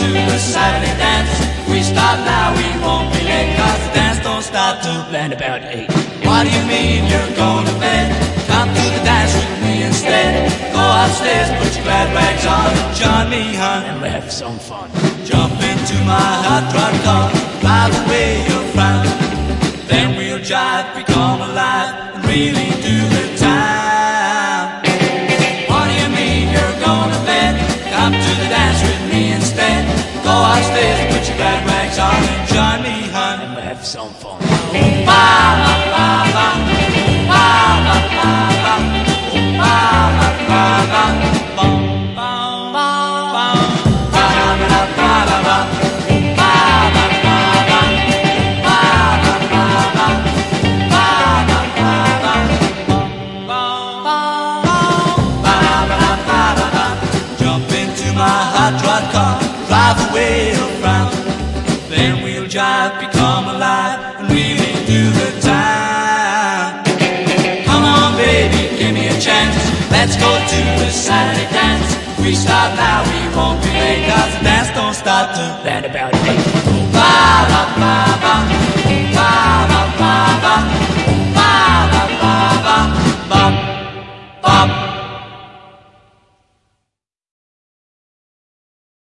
to the Saturday dance. We start now, we won't be late, 'cause the dance don't start till then about 8. What do you mean you're going to bed? Come to the dance with me instead. Go upstairs, put your glad rags on, and join me, hon, and we'll have some fun. Jump into my hot rod car, drive away your frown. Then we'll jive, become alive, and really do the time. What do you mean you're going to bed? Come to the dance with me instead. Go upstairs, put your glad rags on, and join me, hon, and we'll have some fun. Ba ba ba ba, ba ba ba ba, ba ba ba ba, bum bum bum, ba ba ba ba ba, ba ba ba ba, ba ba ba ba, ba ba ba ba, bum bum bum, ba ba ba ba ba. Jump into my hot rod car, drive away your frown. Then we'll jive, become alive, and really do the time. Come on, baby, give me a chance. Let's go to the Saturday dance. We start now, we won't be late, 'cause the dance don't start till then about 8. Ba ba ba